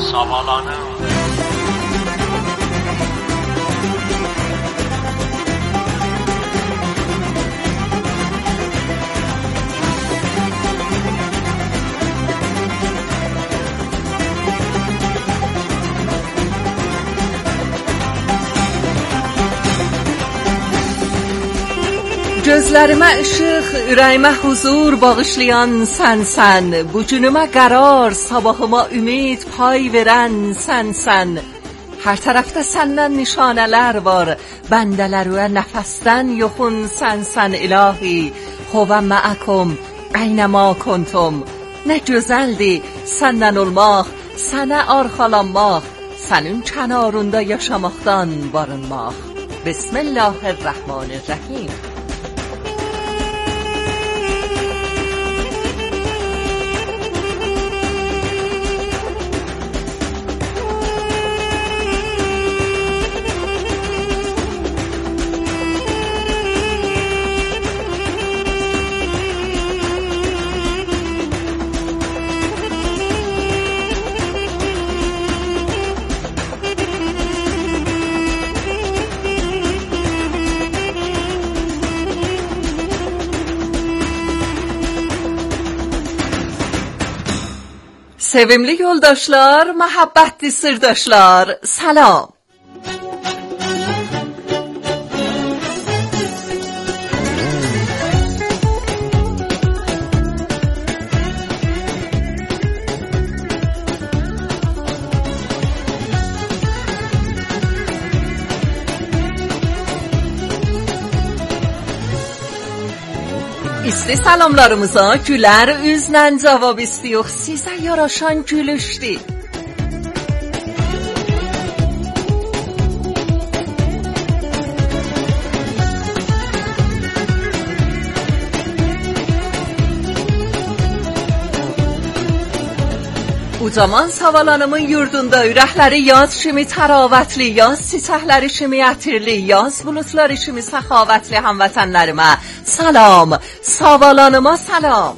Savalana. Gözlərimə işıq, ürəyimə huzur bağışlayan sənsən. Bu günümə qərar, sabahıma ümid pay verən sənsən. Hər tərəfdə səndən nişanələr var, bəndələrə nəfəsdən yoxun sənsən ilahi. Huvə məəkum, əynəma kuntum. Nə gözəldir səndən olmaq, sənə arxalanmaq, sənin kənarında yaşamaqdan barınmaq. Bismillahirrahmanirrahim. Sevimli yoldaşlar, məhəbbətli sırdaşlar, salam. İsti salamlarımıza gülər üzlə cavab istiyox. Sizə yaraşan gülüşdür. Ucaman Savalanımın yurdunda ürəkləri yaz kimi təravətli, yaz çiçəkləri kimi ətirli, yaz bulutları kimi səxavətli həmvətənlərimə salam, Savalanıma salam.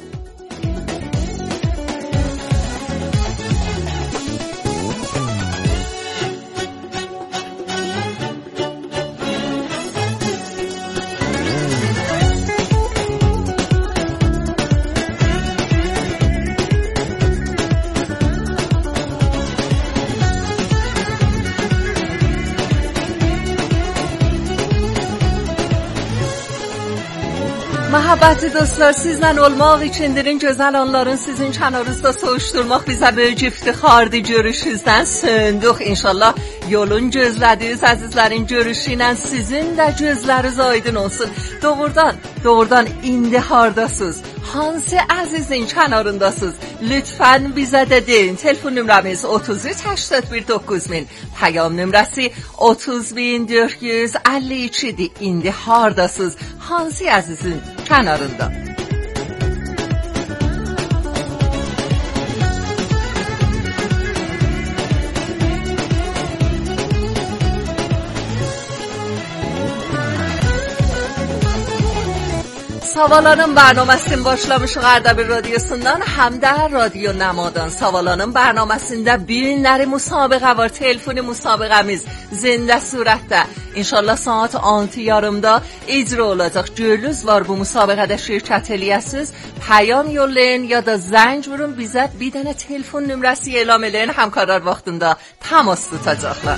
Məhəbbətli dostlar, sizlə olmaq içindirin gözəl anların sizin kənarınızda soğuşturmaq bizə böyük iftixardır. Görüşünüzdən söndük. İnşallah yolun gözlədiyiniz əzizlərin görüşü ilə sizin də gözləriniz aydın olsun. Doğrudan indi hardasınız? Hansı əzizin kənarındasınız? Lütfən bizə də deyin. Telefon nömrəmiz 33819000, pəyam nömrəsi 30452-dir. İndi hardasınız? Hansı əzizin kənarında? Savalanın bərnaməsini başlamışıq Ərdəbil radiosundan həm də Radio Namadan. Savalanın bərnaməsində günləri müsabiqə var. Telefoni müsabiqəmiz zində surətdə. İnşallah saat 6:30-da icra olacaq. Görünüz var bu müsabiqədə şirkət eləyəsiniz. Pəyam yollayın ya da zəng vurun bizə bir dənə telefon nömrəsi elan eləyin. Həmkarlar vaxtında təmas tutacaqlar.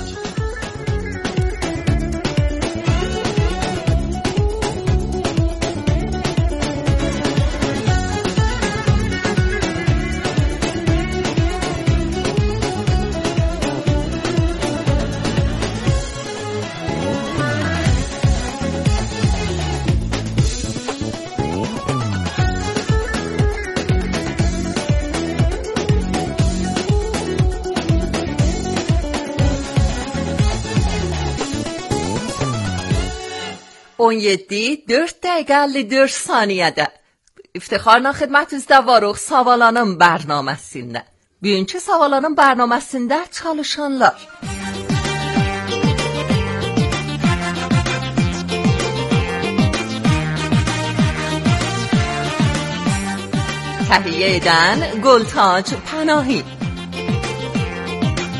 On 4 dəqiqə 54 saniyədə iftixarla xidmətinizdə varıq Savalanın bərnaməsində. Bugünkü Savalanın bərnaməsində çalışanlar. Təhiyyə edən Gültac Panahi.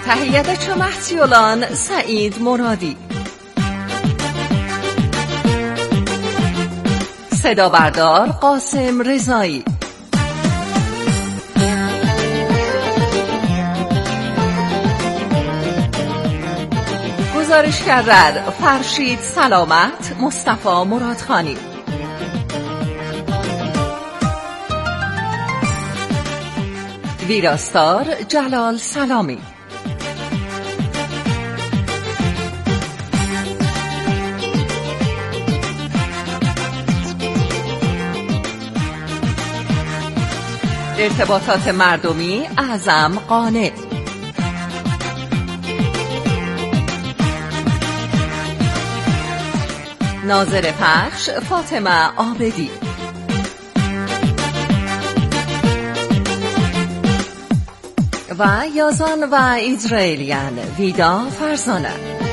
Təhiyyədə köməkçi olan Səid Muradi. صدا بردار قاسم رضایی. گزارشگر فرشید سلامت، مصطفی مرادخانی. ویراستار جلال سلامی. ارتباطات مردمی اعظم قانع. ناظر پخش فاطمه عابدی. و یازان و اسرائیلیان ویدا فرزانه.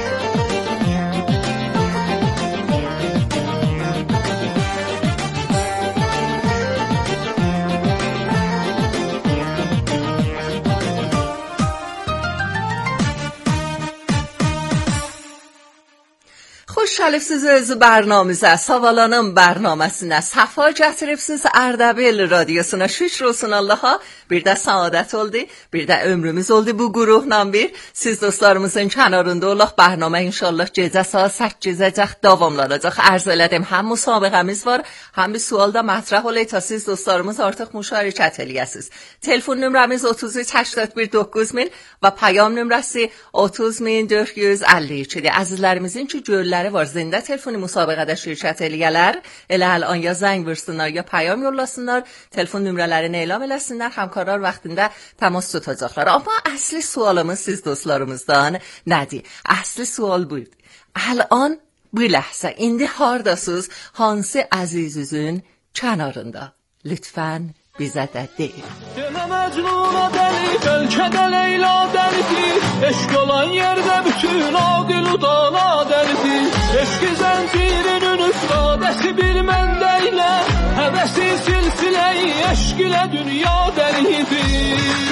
Xoş gəlibsiniz bərnaməmizə. Savalanın bərnaməsinə səfa gətiribsiniz. Ərdəbil radiosuna şükür olsun Allaha. Bir də saadət oldu, bir də ömrümüz oldu bu qruhla bir. Siz dostlarımızın kənarında olaq. Bərnamə inşallah gecə saat 8-əcək davamlanacaq. Ərz elədim, həm müsabiqəmiz var, həm bir sual da mətrəh olay ta siz dostlarımız artıq müşarikət eləyəsiniz. Telefon nömrəmiz 33819000 və payam nömrəsi 30452-dir. Əzizlərimizin ki gölləri var, zində telefoni müsabiqədə şirkət eləyələr, elə əlan ya zəng vursunlar ya payam yollasınlar, telefon nömrələrini elan eləsinlər, həmkarlar vaxtında təmas tutacaqlar. Amma əsli sualımız siz dostlarımızdan nədir? Əsli sual buydu. Əlan bu ləhsə, indi hardasınız, hansı əzizizin kənarında? Lütfən bizə də deyil. Demə Məcnuna dəli, bəlkə də Leyla dəlidir. Eşq olan yerdə bütün adil udana dəlidir. Eşqi zəncirinin üstadəsi bir məndə ilə, həvəsi silsiləyi eşq ilə dünya dəlidir.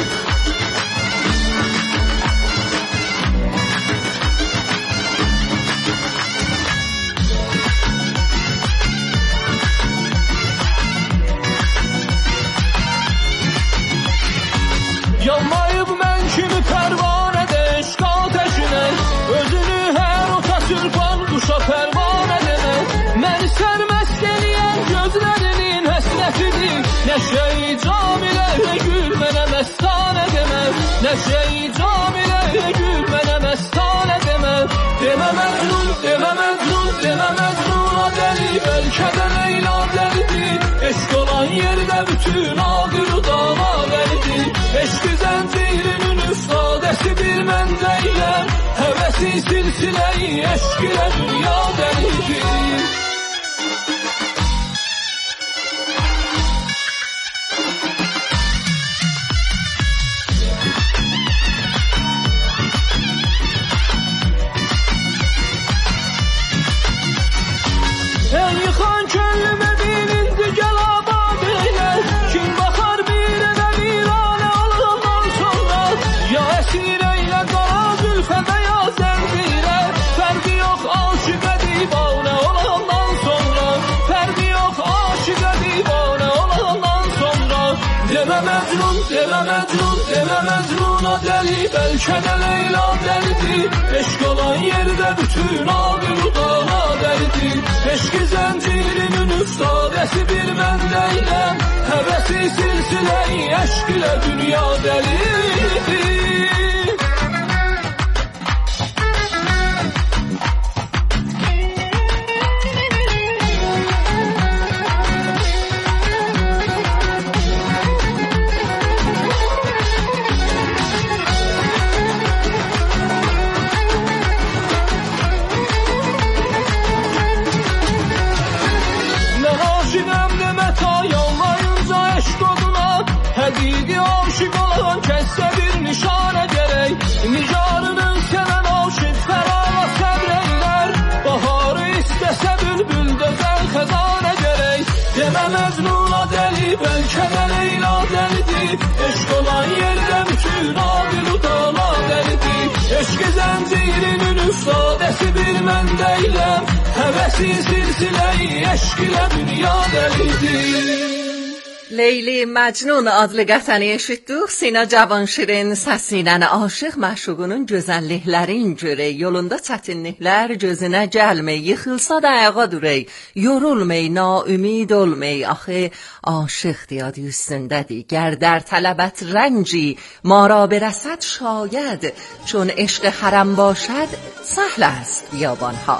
Yanmayıb mən kimi pərvanədə eşq ateşinə, özünü hər ota sürpan quşa pərvanə demə. Məni sərməst eləyən gözlərinin həsrətidir. Nəşə-i camilə gül mənə məstanə demə. Nəşə-i camilə gül mənə məstanə demə. Demə Məcnun, demə Məcnun, demə Məcnuna dəli, bəlkə də Leyla dəlidir. Eşq olan yerdə bütün adil udana dəlidir. Eşqi zəncirinin üstadəsi bir məndə ilə, həvəsi silsiləyi eşq ilə dünya dəlidir. Ey yıxan könlümə bilindi gəl abad elə, kim baxar bir evə viranə olandan sonra. Ya əsir eylə qara zülfə və ya zəncirə, fərqi yox aşiqə divanə olandan sonra. Fərqi yox aşiqə divanə olandan sonra. Demə Məcnun, demə Məcnun, demə Məcnuna dəli, bəlkə də Leyla dəlidir. Eşq olan yerdə bütün adil udana dəlidir. Eşqi zəncirinin üstadəsi bir məndə ilə, həvəsi silsiləyi eşq ilə dünya dəlidir. Həqiqi aşıq olan kəssə bir nişanə gərək. Nicarının sevən aşıq fərala səbr eylər. Baharı istəsə bülbül dözən xəzanə gərək. Demə Məcnuna dəli, bəlkə də Leyla dəlidir. Eşq olan yerdə bütün adil udana dəlidir. zəncirinin üstadəsi bir mən deyiləm. Həvəsi silsiləyi eşq ilə dünya dəlidir. لیلی مجنون adlı qətəni eşitdik. Sina Cavanşirin səsindən aşıq məşuqunun gözəlliklərin görə yolunda çətinliklər gözünə gəlmey, yıxılsa da ayağa durey, yorulmey, naümid olmey, axı aşıqdır adı üstündədir. Ger در طلبت رنجی ما را برسد شاید، چون عشق حرم باشد سهل است بیابانها.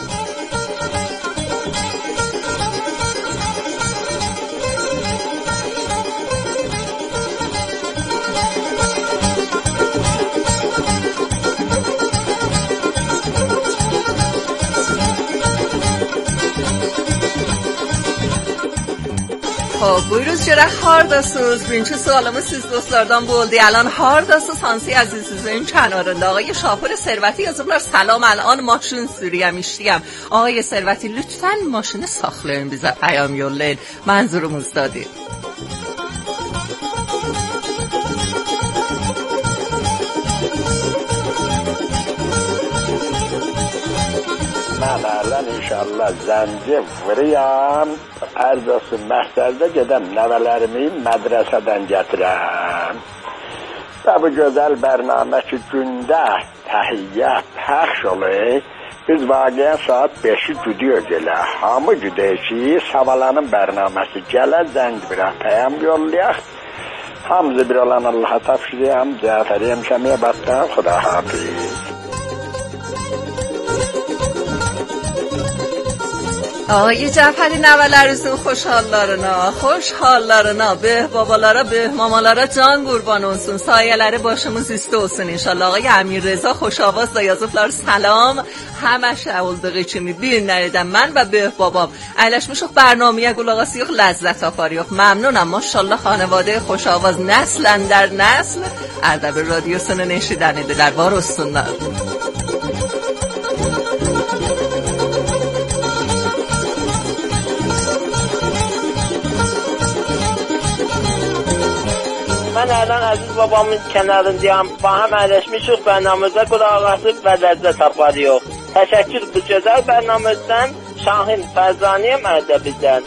خب buyuruz چرا hardasınız? Birinci sualımı siz dostlardan buldu. الان hardasınız hansı azizizin kanarında? آقای شاپور ثروتی yazıblar. سلام الان ماشین سوریم işləyəm. آقای ثروتی lütfen maşını saxlayın bizə پیام yollayın. Mənzurumuzdadır. Mən ələn inşallah zənci vuruyam, ərzası məhtəldə gedəm, nəvələrimi mədrəsədən gətirəm. Və bu gözəl bərnamə ki, gündə təhiyyə pəxş olur, biz vaqiən saat 5-i güdüyor gələ. Hamı güdəyik ki, Savalanın bərnaməsi gələ, zəng birə pəyəm yollayaq. Hamızı bir olan Allah'a tapşırıyam, Cəfəri Həmşəmiyə batdan, Xuda hafiz. آقای جعفری نوه‌لرزون خوشحالlarına, به babalara, به mamalara can qurban olsun. Sayələri başımız üstə olsun inşallah. Ağay Əmir Reza xoşavaz da yazıblar. Salam. Həməşə olduğu kimi bir nəridən mən və böyük babam əyləşmişik برنامه‌yə qulaq asıyıq, ləzzət aparıyıq. Məmnunam. Maşallah xanəvadə xoşavaz nəslən در نسل Ərdəbil radiosunun eşidənidirlər. Var olsunlar. Mən Ərdan Əziz babamın kənarındayam. Baham əyləşmişik bərnamızda qulaq asıb və ləzzət aparıyıq. Təşəkkür bu gözəl bərnamızdan. Şahin Fərzaniyəm Ərdəbildən.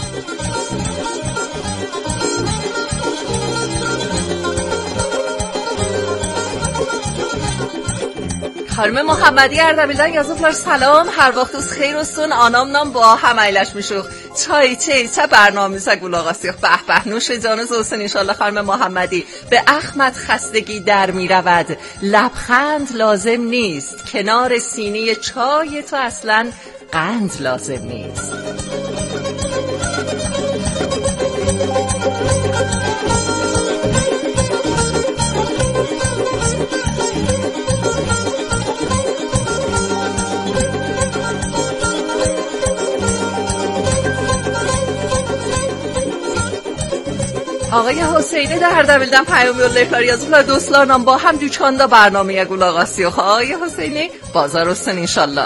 خانم محمدی اردبیل‌دن yazıblar. Salam, hər vaxtınız xeyir olsun. Anamla با هم əyləşmişik. çay برنامه‌زا qulaq asıyıq. به نوش جانز olsun inşallah خانم محمدی. به احمد خستگی در می‌رود. لبخند لازم نیست. کنار سینه چای تو اصلاً قند لازم نیست. آقای حسینی در اردبیل‌دن پیام yollayıblar. Yazıblar dostlarla با هم dükkanda برنامه‌yə qulaq asıyıq. آقای حسینی bazar olsun inşallah.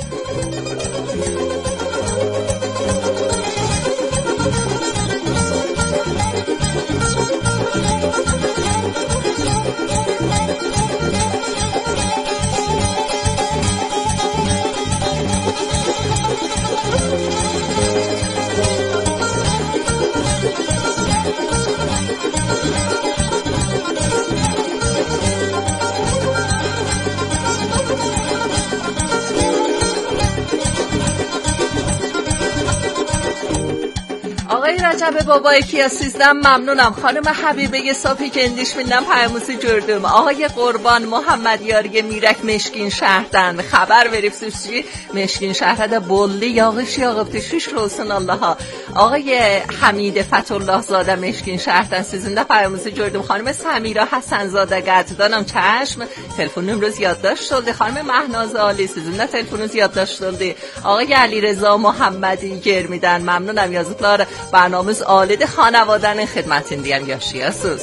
آقای رجب بابای کیاسیزدم ممنونم. خانم حبیبه صافی که endişmindən payımızı gördüm. آقای قربان محمد یاری میرک مشکین şəhərdən xəbər veribsiniz ki, مشکین şəhərdə bolli yağış yağıbdı. Şükür olsun Allaha. آقای حمید فتحالله زاده مشکین şəhərdən sizin də payımızı gördüm. خانم سمیرا حسن زاده قدردانم چشم. تلفن نمروز یادداشت oldu. خانم مهناز عالی sizin də telefonunuz yaddaşt oldu. آقای علیرضا محمدی گرمیدن ممنونم. yazıblar. برنامه‌ز عالیده خانواده‌نın xidmətindəyəm yaşayasınız.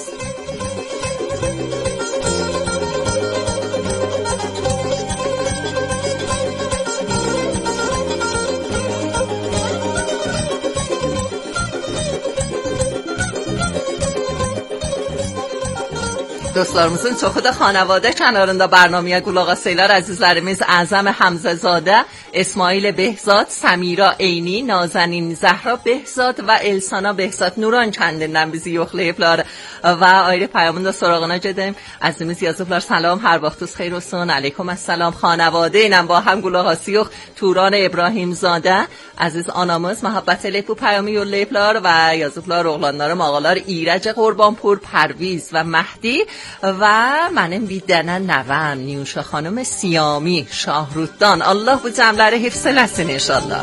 dostlarımızın çoxu da xanavadə kənarında برنامه Qulaq Asaylar əzizlərimiz Əzəm Həmzəzadə, اسماعیل بهزاد، سمیرا عینی، نازنین زهرا بهزاد و السانا بهزاد Nuran kəndindən bizi yoxlayıblar və ayrı payamında sorağına gedəm. Əzimiz yazıblar salam, hər vaxtınız xeyir olsun. Aleyküm əssalam. Xanavadə ilə با هم Qulaq Asayıq. Turan İbrahimzadə, əziz anamız محبت eləyib bu payamı yollayıblar və yazıblar oğlanlarım, ağalar İrəc Qurbanpur، پرویز و مهدی و mənim bir dənə nəvəm نیوشا خانم سیامی شاهرودان. Allah bu cəmləri hifz eləsin inşallah.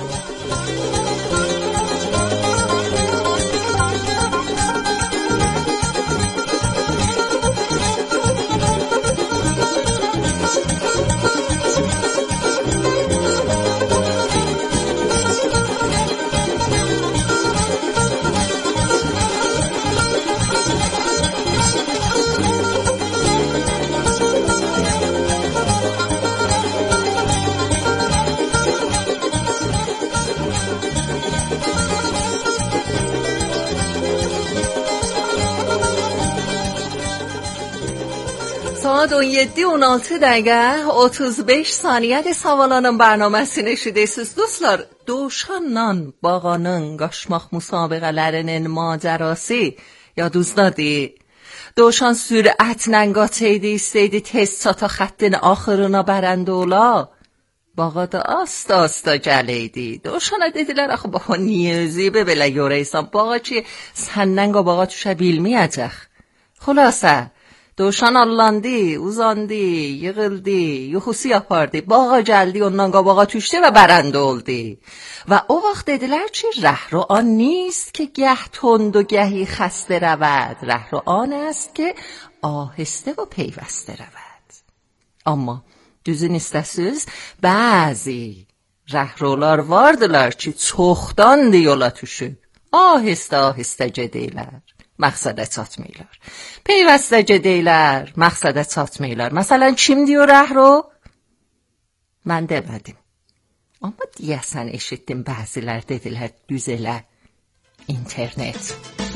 Saat 17:16 dəqiqə 35 saniyədə savalanın bərnaməsini eşidirsiniz. Dostlar, Dovşanla bağanın qaçmaq müsabiqələrinin macərası yadınızdadır. Dovşan sürətlə qaçaydı, istəydi tez çata xəttin axırına bərəndə ola. Bağa da asta gələydi. Dovşana dedilər, axı bağa niyə özü belə yoraysan? Bağa ki səndən qabağa düşə bilməyəcək. Xülasə Dovşan allandı, uzandı, yığıldı, yuxusu yapardı. Bağa gəldi, ondan qabağa düşdü və bərəndə oldu. Və o vaxt dedilər ki, رهرو آن نیست که گه تند و گهی خسته رود. رهرو آن است که آهسته و پیوسته رود. Amma düzün istəsiz, bəzi rəhrolar vardılar ki, çoxdandı yola düşüb. Ahistə gedəylər. Məqsədə çatmayırlar. Peyvəstə gedəylər, məqsədə çatmayırlar. Məsələn, kim diyor rəhro? Mən demədim. Amma deyəsən eşitdim, bəzilər dedilər, düz elə internet.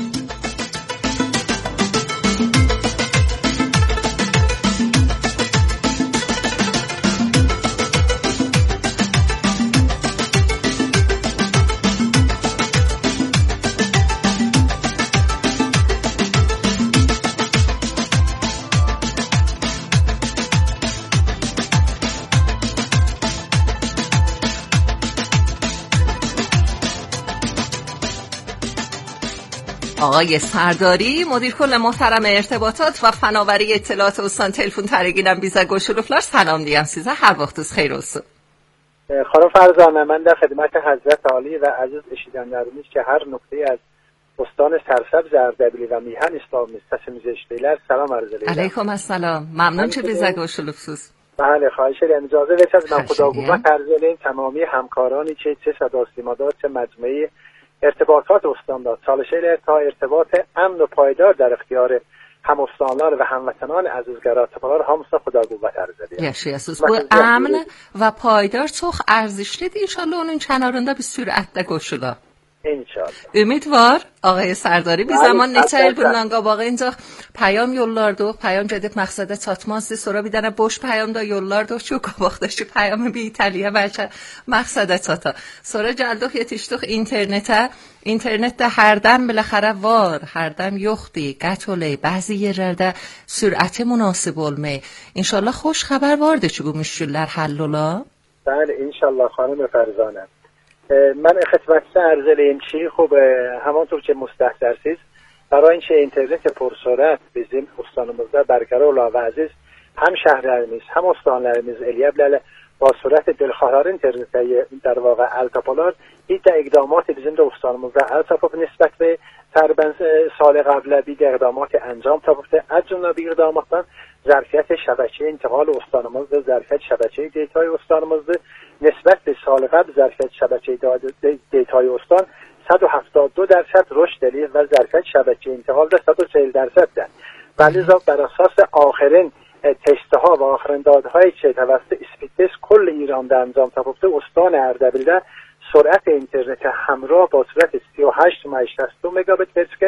آقای سرداری مدیر کل محترم ارتباطات و فناوری اطلاعات استان تلفن ترگینم بیزه گوشلوفلار سلام دیم سیزه هر وقتوز خیر olsun. خانم فرزانه من در خدمت حضرت عالی و عزیز eşidenlerimiz که هر نقطه از استان سرسبز اردبیلی و میهن اسلامی səsimizi eşidirlər سلام عرض edirəm. علیکم السلام. ممنون که بیزه گوشلوفسوز. بله خواهش ادم اجازه بدید من خداگوشا عرض الین تمامی همکارانی که چه صدا سیما دار چه مجموعه ارتباطات استان داد چالش‌های تا ارتباط امن و پایدار در اختیار هم استانlar ve هموطنان azizgara tapalar hamısa xuda qüvvət arz edir. Yaşayasınız. Bu əmn və paydar çox ərزişlidir. İnşallah onun kənarında bir sürətlə qoşula. İnşallah. Ümid var. Ağay Sərdari bir zaman neçə il bundan qabağa incaq payam yollardıq. Payam gedib məqsədə çatmazdı. Sonra bir dənə boş payam da yollardıq ki, qabaqdakı payamı bir itəliyə bəlkə məqsədə çata. Sonra gəldik, yetişdik internetə. İnternetdə hərdən biləxərə var, hərdən yoxdur. Qət olay. Bəzi yerlərdə sürəti münasib olmay. İnşallah xoş xəbər vardır ki, bu müşkillər həll ola. بله انشالله خانم فرزانه من خدمتتون عرض الیم چی خب همانطور که مستحضرسیز برای اینکه اینترنت پرسرعت bizim استانımızda برقرار ola və aziz هم şəhərlərimiz هم استانlarımız eləyə bilərlər با سرعت دلخواه اینترنتə در واقع التپاlar bir de اقدامات bizim de استانımızda التپاب نسبت به تقریبا سال قبل bir de اقدامات انجام تاپفته از جمله bir اقداماتdan ظرفیت شبکه انتقال استانımızda ظرفیت شبکه دیتای استانımızda نسبت به سال قبل ظرفیت شبکه دیتای استان 172% رشد دارید و ظرفیت شبکه انتقال در 140% دارد. ولی بر اساس آخرین تست‌ها و آخرین دادهایی که توسط اسپیدتست کل ایران در انجام تاپفته استان اردبیل سرعت اینترنت همراه با سرعت 38.62 مگابیت پر سکند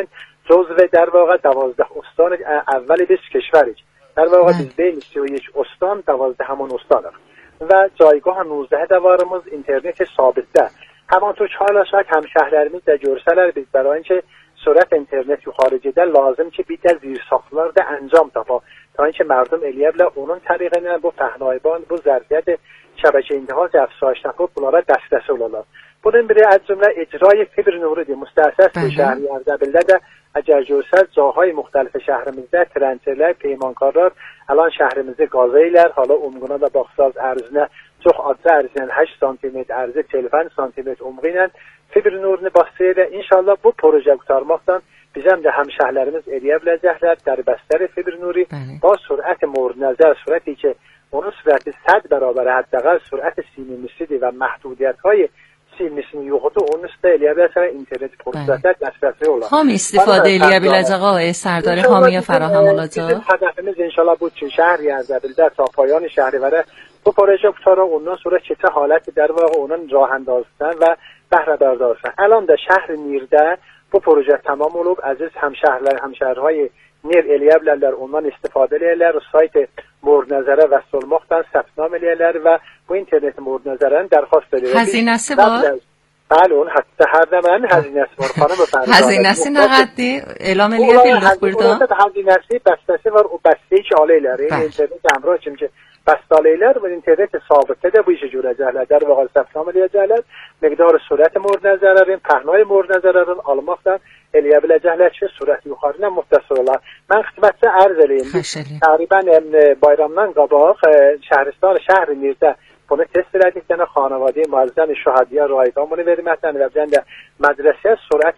جزو در واقع 12 استان اول 20 کشوری در واقع بین 31 استان 12 همون استان و جایگاه 19 دوارımız اینترنت ثابته. همانطور که حالا شاید همشهرlarimiz de görseler biz برای اینکه سرعت اینترنت و خارجیده لازم که بیت زیر ساختlar da انجام تاپا تا اینکه مردم الیبل اونun طریقه bu پهنایبان bu ظرفیت شبکه انتقال افزایش نکرد bunlara دسترسی olarlar. Bunun biri از جمله اجرای فیبر نوری مستأسس به شهری اردبیل de اگر جورسد جاهای مختلف شهرimizde ترنسرler پیمانکارlar الان şehrimizde gazeyler hala umguna da baksanız erzine çok azı erzinen 8 santimetre erzı 40 santimetre umguyla fiber nurunu basıyla inşallah bu proje kurtarmaktan bizim de hemşehrilerimiz eriyebilecekler derbestler fiber nuri با سرعت مورد نظر سرعتی که onun سرعت 100 برابر حداقل سرعت سیمیمیسیدی و محدودیت های سیمیسیدی یوغتو اون است الیابیلسر اینترنت پرسرعت دسترسی اولا حامی استفاده الیابیلز آقای سردار حامی فراهم اولاجا هدفimiz inşallah bu şehri اردبیل تا پایان شهریور bu proje kurtarı ondan sonra çete haleti در واقع onun راه انداختن و بهره برداشتن الان در شهر نیرده bu proje tamam olup aziz همشهرهای نیر الیابلر ondan استفاده edirlər sayt مورد نظره و سلمختن ثبتنام edirlər و bu internet مورد نظرن درخواست edirlər. هزینه‌سی var. بله اون حتی هر زمان هزینه‌سی var خانم بفرمایید. هزینه‌سی nə qəddi elam eləyirlər burada? هزینه‌سی بسته‌سی var o bəstəyi ki alaylar. internet همراه ki بستالیلر و اینترنت ثابته ده bu işe görəcəklər. در واقع ثبتنام eləyəcəklər. Miqdar sürət mورد nəzərlərin, pəhnay mورد nəzərlərin almaqdan eləyə biləcəklər ki, sürət yuxarına müxtəsər olar. Mən xidmətçi ərz eləyim. Təqribən bayramdan qabaq şəhər Mirdə bunu test elədikdən xanavadə müəzzəm şəhadiyə rayqam bunu verməkdən və bizə də mədrəsə sürət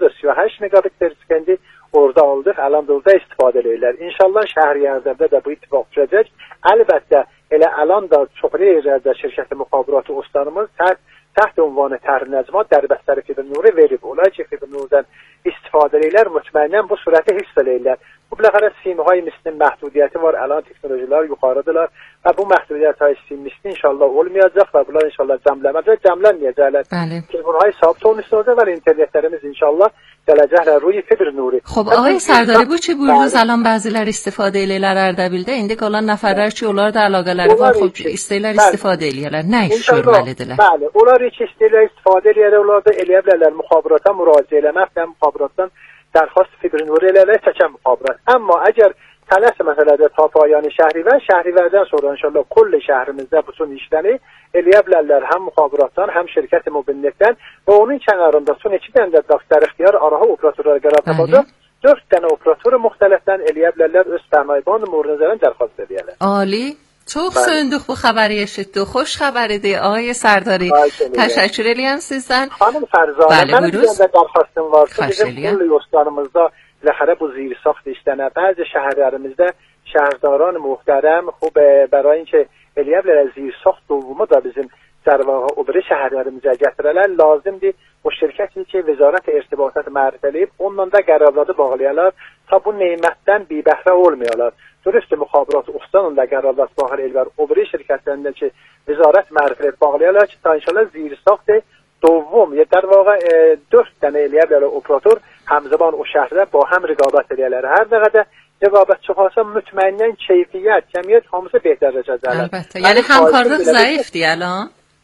938 megabit per sekund orada aldıq. Alan burada istifadə edirlər. İnşallah şəhərlərdə də bu ittifaq düşəcək. Əlbəttə elə alan da çoxlu yerlərdə şirkət müxabiratı ustalarımız تحت عنوان طرح نظمات در بستر فیبر نوری verib. Onlar ki fiber nurdan istifadə edirlər, mütməyindən bu sürəti hiss edirlər. Bu biləxərə simهای mislin məhdudiyyəti var, alan texnolojilər yuxarıdırlar və bu məhdudiyyətهای sim misli inşallah olmayacaq və bunlar inşallah cəmlənməyəcəklər. Telefonهای ثابت olmayacaq və internetlərimiz inşallah gələcəklər روی فیبر نوری. خب آقای سرداری bu ki buyuruz alan bəzilər istifadə edirlər Ərdəbildə. İndi qalan nəfərlər ki, onlar da əlaqələri var, xop istəyirlər istifadə edirlər. Nə iş görməlidirlər? Bəli, onlar ki istəyirlər istifadə edirlər, onlar da eləyə bilərlər müxabirata müraciət eləməklə müxabiratdan درخواست فیبر نوری elərlər çəkən müxabirat. Amma əgər tələs məsələdə ta payani şəhrilərdən sonra inşallah kulli şəhrimizdə bütün işləri eləyə bilərlər həm müxabiratdan, həm şirkət mobillikdən və onun kənarında son 2 dənə də dəstər ixtiyar araha operatorlar qərar tapacaq. 4 dənə operator müxtəlifdən eləyə bilərlər öz sərmayəban mورد درخواست edərlər. عالی. çok söndük bu xəbəri eşitdik. Xoş xəbəridir آقای سرداری. Təşəkkür edirəm sizdən. Xanım Fərzanə, mənim bir də dərxastım var. Bizim kulli yollarımızda ləxərə bu zirsaxt işlənə. Bəzi şəhərlərimizdə şəhərdaran muhterem xub برای اینکه eləyə bilər zirsaxt دومو da bizim در واقع o biri şəhərlərimizə gətirələr lazımdır. O şirkəti ki Vəzarət İrtibatat mərtəlib onunla da qərarları bağlayalar ta bu nemətdən bi bəhrə olmayalar. Dürüst müxabirat ustanında qərarlar bağlı ellər. O biri şirkətlərində ki Vəzarət mərtəlib bağlayalar ki ta inşallah zirsaxt دوم یا در واقع 4 dənə eləyə bilər operator həmzəban o şəhərdə با həm rəqabət edərlər. Hər dəqiqədə rəqabət çıxarsa mütməyindən keyfiyyət, kəmiyyət hamısı behterləşəcəklər. Əlbəttə. Yəni həmkarlıq zəifdir الان.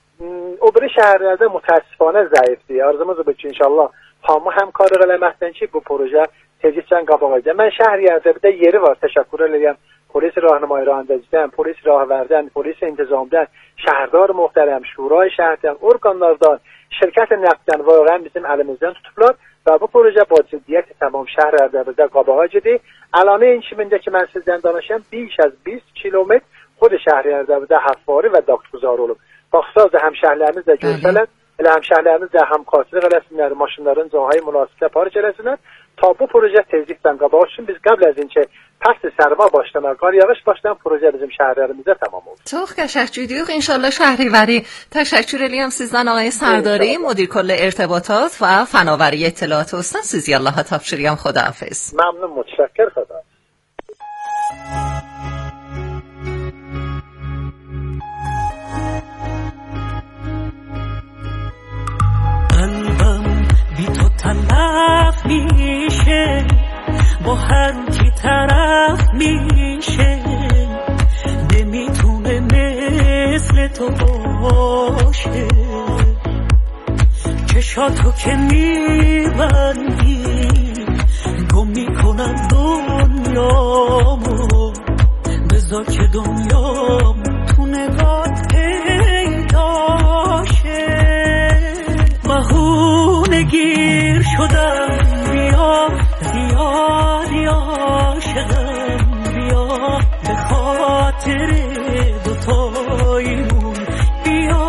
O biri şəhərlərdə mütəəssifanə zəifdir. Arzumuz bu ki inşallah hamı həmkarlıq eləməkdən ki bu proje tezliklə qabağa gedə. Mən şəhərlərdə bir də yeri var. Təşəkkür edirəm. Polis راهنمایی رانندگیdən, polis راهوردن, polis intizamdan, şəhərdar muhterem, şurای şəhərdən, orqanlardan, şirkət nəqddən واقعا bizim əlimizdən tutublar və bu proje با ciddiyyət tamam şəhərlərdə qabağa gedir. Alanı inşimində ki mən sizdən danışam, بیش از 20 kilometr خود şəhərlərdə həfvari və daqtguzar olub. Baxsaz da həmşəhərlərimiz də görsələr, elə həmşəhərlərimiz də həmkarlıq eləsinlər, maşınların cahayı münasibətlə park eləsinlər. Ta bu proje tezliklə qabağa çıxsın. Biz qəbl az اینکه پس سرما başlanar, qar yağış başlayan proje bizim şəhərlərimizdə tamam oldu. Çox təşəkkür edirik. İnşallah şəhrivari. Təşəkkür edirəm sizdən آقای سرداری مدیر کل ارتباطات و فناوری اطلاعات استان سوزی الله تبشیریم. خداحافظ. ممنون، متشکر. خدا. قلبم بی تو تلف میشه چشا تو که میبندی گم میکنم دنیامو بذار که دنیام تو نگات پیداشه بهونه گیر شدم بیا زیادی عاشقم بیا به خاطر دوتاییمون بیا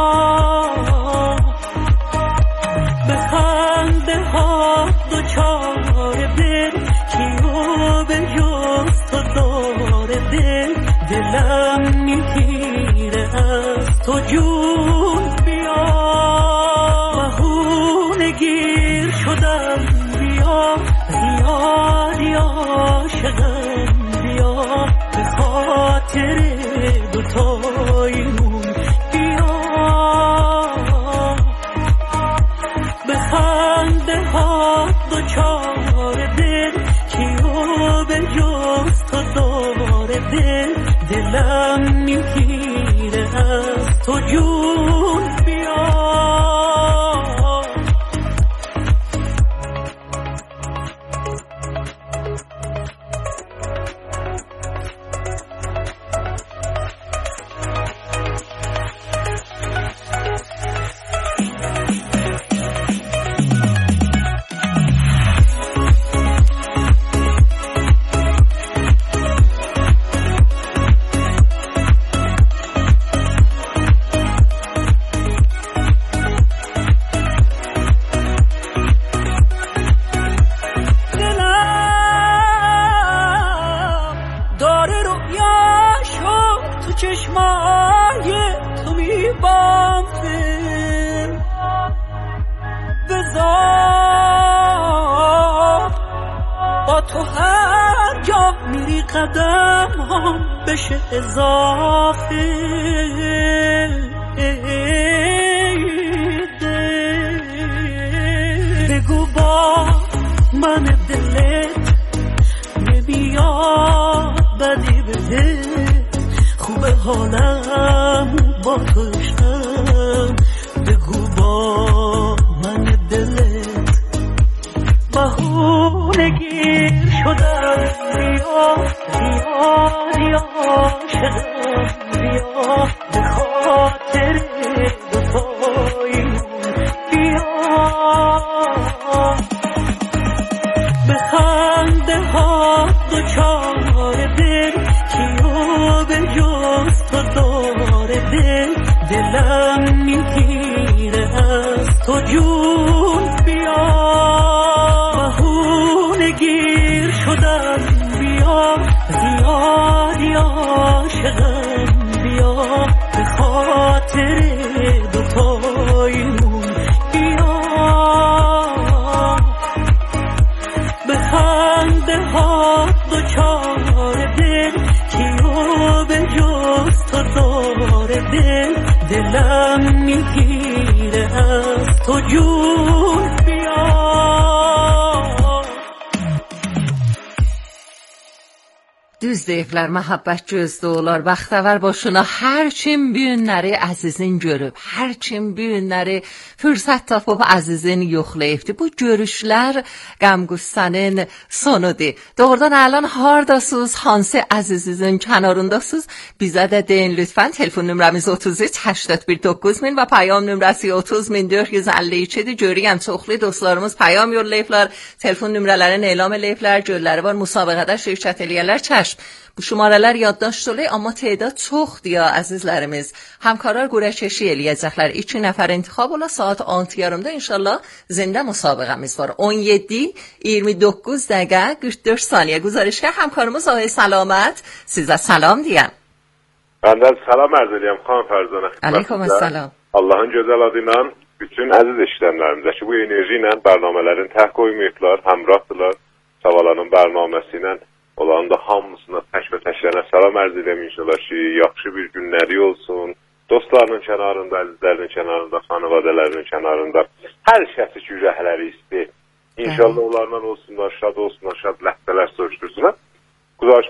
به خنده ها دوچار دل کیو به جز تو داره دلم میگیره از تو جون بیا بهونه گیر شدم بیا زیادی عاشقم بیا به خاطر دوتاییمون بیا به خنده ها دوچار دل کیو به جز تو داره دلم میگیره از تو جون بیا قدم هم بشه اضافه بگو با من دلت نمیاد بدی بده خوب حالم با تو عشقم بگو با من دلت بهونه گیر شدم بیا زیادی عاشقم بیا به خاطر دوتاییمون بیا به خنده ها دوچار دل کیو به جز تو داره دلم میگیره از تو جون بیا بهونه گیر شدم بیا زیادی عاشقم بیا به خاطر دوتاییمون بیا به خنده ها دوچار دل کیو به جز تو داره دلم میگیره از تو جون بیا Düzdeyiklər, məhəbbət gözdə olar, bəxtəvər boşuna hər kim bu günləri əzizin görüb, hər kim bu günləri fürsət tapıb əzizin yoxlayıbdı. Bu görüşlər qəmqüssənin sonudur. Doğrudan الان hardasınız, hansı əzizinizin kənarındasınız? Bizə də deyin lütfən. Telefon nömrəmiz 33 81 9000 və payam nömrəsi 30452-dir. Görürəm çoxlu dostlarımız payam yollayıblar. Telefon nömrələrini elan eləyiblər. Gölləri var. Müsabiqədə şirkət eləyərlər. Çəşm. Bu şumarələr yaddaşda olur, amma تعداد çoxdur ya əzizlərimiz. Həmkarlar qurəşəşi eləyəcəklər. 2 nəfər intikhab ola saat 6:30-da inşallah zində müsabiqəmiz var. 17:29 dəqiqə 44 saniyə. Guzarişgər həmkarımız آقای سلامت sizə salam deyəm. Bəndən salam arz edirəm xanım Fərzana. Aleyküm əssalam. Allahın gözəl adı ilə bütün əziz eşidənlərimizə bu enerji ilə bərnamələrin tək qoymayıblar, həmrahdırlar. Savalanın bərnaməsi ilə Olan da hamısına tək və təklərə salam arz edirəm inşallah ki, yaxşı bir günləri olsun. Dostlarının kənarında, əzizlərinin kənarında, xanavadələrinin kənarında. Hər şəxsi ki, ürəkləri istəyir. İnşallah onlarla olsunlar, şad olsunlar, şad ləhzələr soğuştursunlar. Quzarış